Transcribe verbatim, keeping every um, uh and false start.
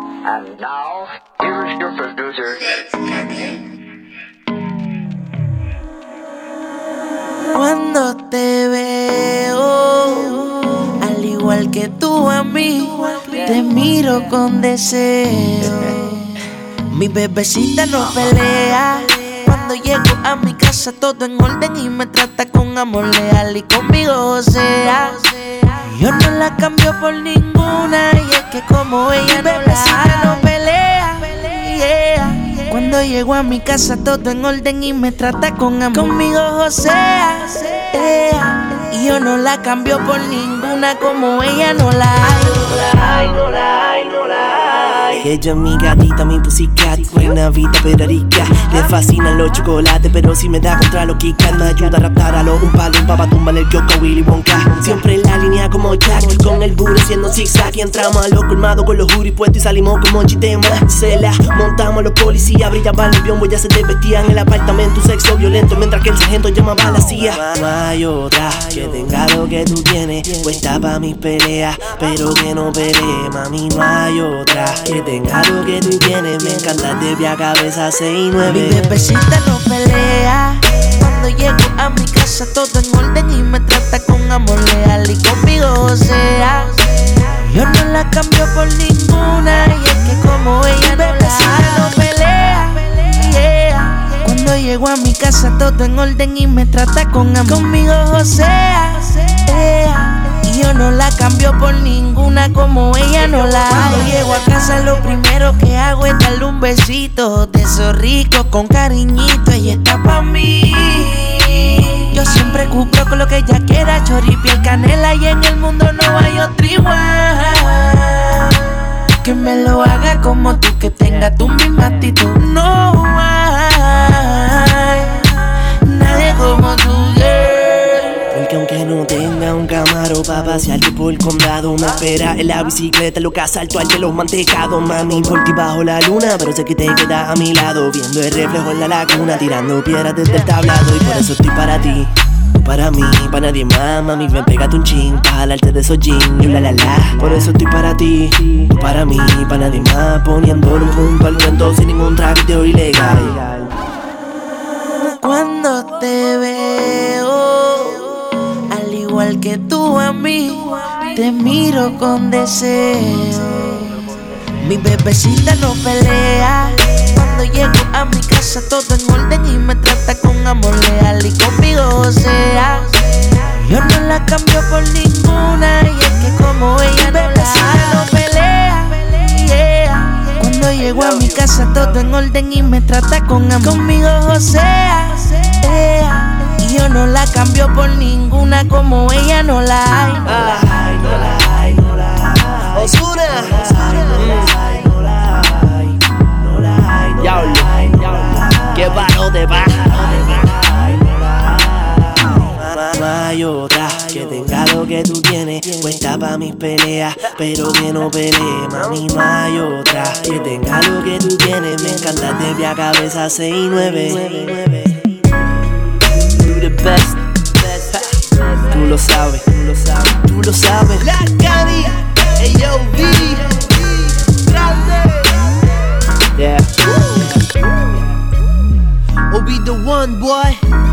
And now, here's your producer. Cuando te veo, al igual que tú a mí, te miro con deseo. Mi bebecita no pelea. Cuando llego a mi casa todo en orden y me trata con amor leal. Y conmigo, o sea, yo no la cambio por ninguna. Y es que como ella no la no pelea, yeah. Cuando llego a mi casa todo en orden y me trata con amor. Conmigo, o sea, yeah. Y yo no la cambio por ninguna, como ella no la hay. No la hay, no la hay, no la hay. Ella es mi gatita, mi pussycat, buena vida pero rica. Le fascinan los chocolates, pero si me da contra los Kit-Kat. Me ayuda a raptar a los un palo, un papa, tumbarle el Yoko, Willy Wonka. Siempre en la línea como Jack, con el burro haciendo zigzag. Y entramos a los colmados con los juris puestos y salimos como chitema. Se la montamos a los policías, brillaban los biombos, ya se desvestían en el apartamento. Un sexo violento, mientras que el sargento llamaba a la C I A. No hay otra que tenga lo que tú tienes, puesta pa' mis peleas, pero que no pelee, mami, no hay otra que tenga lo que tú tienes. Me encanta de pie a cabeza seis y nueve. Mi bebecita no pelea. Cuando llego a mi casa todo en orden y me trata con amor leal. Y conmigo, o sea, yo no la cambio por ninguna. Y es que como ella no la no pelea, yeah. Cuando llego a mi casa todo en orden y me trata con amor. Conmigo, o sea, yeah. Y yo no la cambio por ninguna, como ella no la hay. Cuando llego a casa lo primero que hago es darle un besito de esos ricos con cariñito. Ella está pa' mí. Yo siempre cumplo con lo que ella quiera, choripiel, canela, y en el mundo no hay otro igual. Que me lo haga como tú, que tenga tu misma actitud. No hay nadie como tú, girl. Porque aunque no tenga un Camaro pa' pasearte por el condado, me espera en la bicicleta, lo que asalto al de los mantecados. Mami, por ti bajo la luna, pero sé que te quedas a mi lado, viendo el reflejo en la laguna, tirando piedras desde el tablado. Y por eso estoy para ti, tú para mí, para nadie más. Mami, ven, pégate un chin, pa' jalarte de esos jeans, y la la la. Por eso estoy para ti, tú para mí, para nadie más. Poniéndolo junto al viento sin ningún traqueteo ilegal. Cuando te veo, al igual que tú a mí, te miro con deseo. Mi bebecita no pelea. Cuando llego a mi casa todo en orden y me trata con amor leal. Y conmigo, o sea, yo no la cambio por ninguna. Y es que como ella no la no pelea, yeah. Cuando llego a mi casa todo en orden y me trata con amor. Conmigo, o sea, yeah. Y yo no la cambio por ninguna, como ella no la hay. No la hay, no la hay, no la hay. Ozuna, no la hay, no la hay, diablo, que paro de baja. No hay otra que tenga lo que tú tienes, puesta pa' mis peleas, pero que no pelee, mami. No hay otra que tenga lo que tú tienes. Me encanta de pie a cabeza seis y nueve. The best, tú lo sabes, tú lo sabes, tú lo sabes. La Cari, A O V, grande. Yeah. I'll be the one, boy.